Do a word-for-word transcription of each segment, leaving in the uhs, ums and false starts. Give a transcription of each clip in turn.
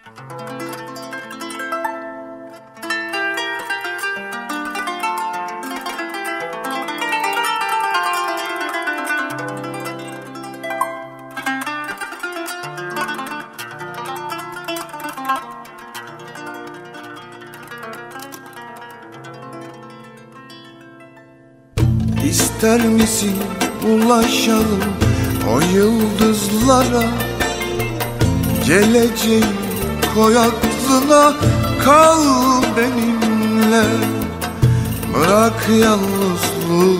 İster misin ulaşalım o yıldızlara, geleceği koy aklına, kal benimle. Bırak yalnızlığı,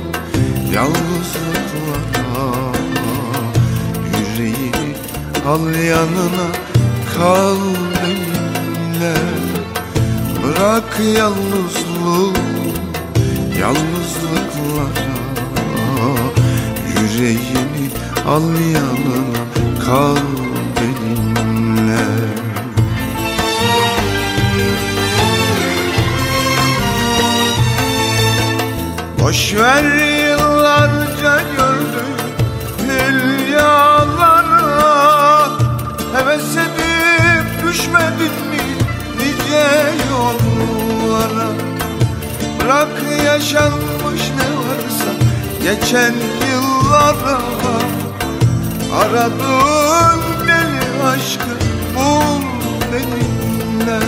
yalnızlıklara, yüreğini al yanına, kal benimle. Bırak yalnızlığı, yalnızlıklara, yüreğini al yanına, kal benimle. Boşver yıllarca gördüğüm hülyalara, heves edip düşmedin mi nice yollara? Bırak yaşanmış ne varsa geçen yıllara, aradığın deli aşkı bul benimle.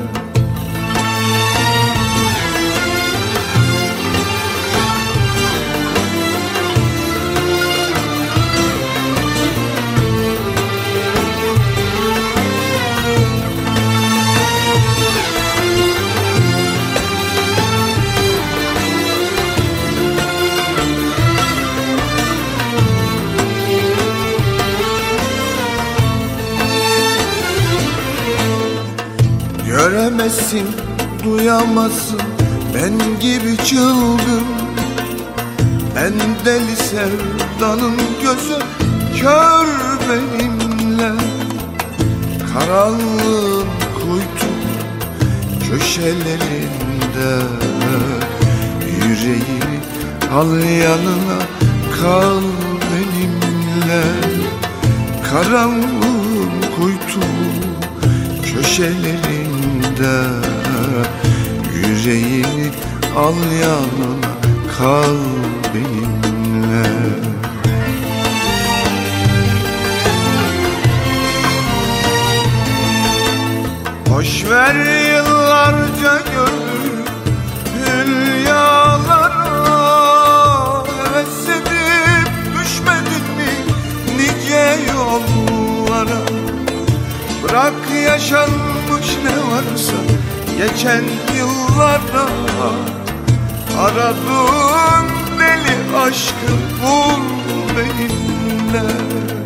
Göremezsin, duyamazsın ben gibi çılgın. Ben deli sevdanın gözü kör benimle. Karanlığın kuytu köşelerinde, yüreğini al yanına, kal benimle. Karanlığın kuytu köşelerinde, yüreğini al yanına, kal benimle. Boşver yıllarca gördüğüm hülyalara, heves edip düşmedin mi nice yollara? Bırak yaşanmış ne varsa geçen yıllarda, aradığın deli aşkı bul benimle.